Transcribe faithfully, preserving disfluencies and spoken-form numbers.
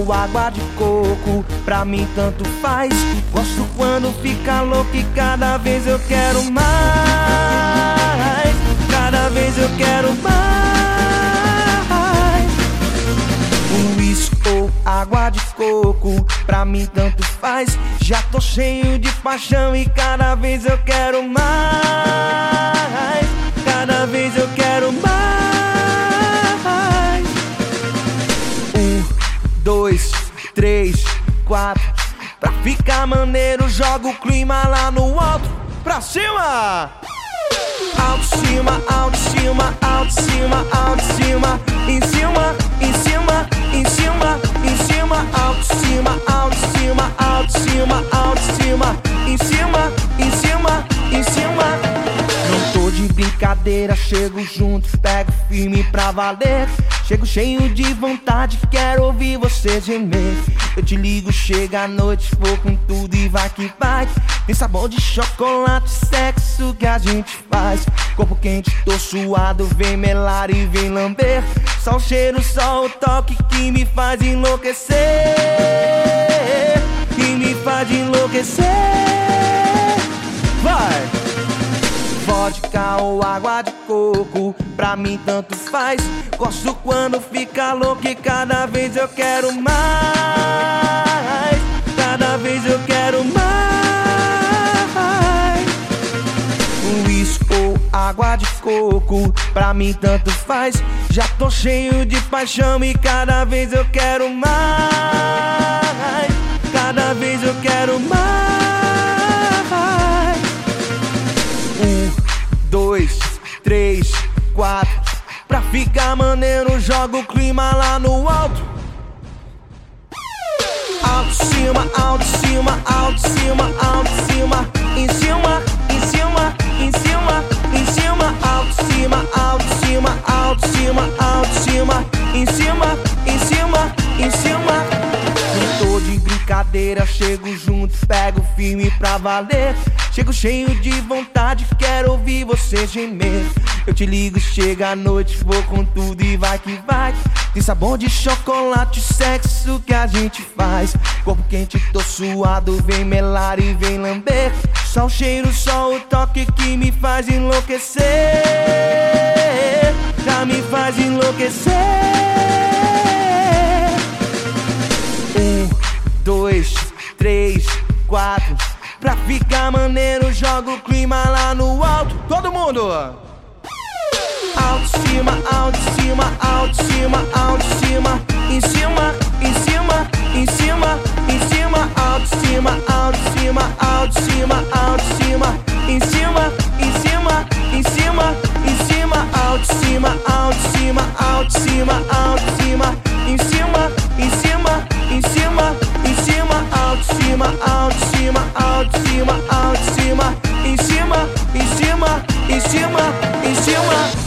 ou água de coco, pra mim tanto faz. Gosto quando fica louco e cada vez eu quero mais. Cada vez eu quero mais. Uísque ou água de coco, pra mim tanto faz. Já tô cheio de paixão e cada vez eu quero mais. Cada vez eu quero mais. Um, dois, três, quatro. Pra ficar maneiro, joga o clima lá no alto. Pra cima! Alto, cima, alto, cima, alto, cima, alto, cima. Em cima, em cima, em cima, em cima. Alto, cima, alto, cima, alto, cima, alto, cima. Em cima, em cima, em cima. Não tô de brincadeira, chego junto, pego firme pra valer. Chego cheio de vontade, quero ouvir você gemer. Eu te ligo, chega à noite, vou com tudo e vai que vai. Tem sabor de chocolate, sexo que a gente faz. Corpo quente, tô suado, vem melar e vem lamber. Só o cheiro, só o toque que me faz enlouquecer. Que me faz enlouquecer. Vai! Vodka ou água de coco, pra mim tanto faz. Gosto quando fica louco e cada vez eu quero mais. Cada vez eu quero mais. Uísque ou água de coco, pra mim tanto faz. Já tô cheio de paixão e cada vez eu quero mais. Cada vez eu quero mais. Um, dois, três, quatro. Pra ficar maneiro, joga o clima lá no alto. Alto, cima, alto, cima, alto, cima, alto, cima. Em cima, em cima, em cima, em cima. Alto, cima, alto, cima, alto, cima, alto, cima. Em cima, em cima, em cima. Não tô de brincadeira, chego junto, pego firme pra valer. Chego cheio de vontade, quero ouvir você gemer. Eu te ligo, chega à noite, vou com tudo e vai que vai. Tem sabor de chocolate, sexo que a gente faz. Corpo quente, tô suado, vem melar e vem lamber. Só o cheiro, só o toque que me faz enlouquecer. Já me faz enlouquecer. Um, dois, três, quatro. Pra ficar maneiro, joga o clima lá no alto. Todo mundo! Alto, cima, alto, cima, alto, cima, alto, cima. Em cima, em cima, em cima, em cima. Alto, cima, alto, cima, alto, cima, alto, cima. Em cima, em cima, em cima, em cima. Alto, cima, alto, cima, alto, cima, alto, cima. Em cima, em cima, em cima, em cima. Alto, cima, alto, cima, alto, cima, alto, cima. Em cima, em cima, em cima, em cima.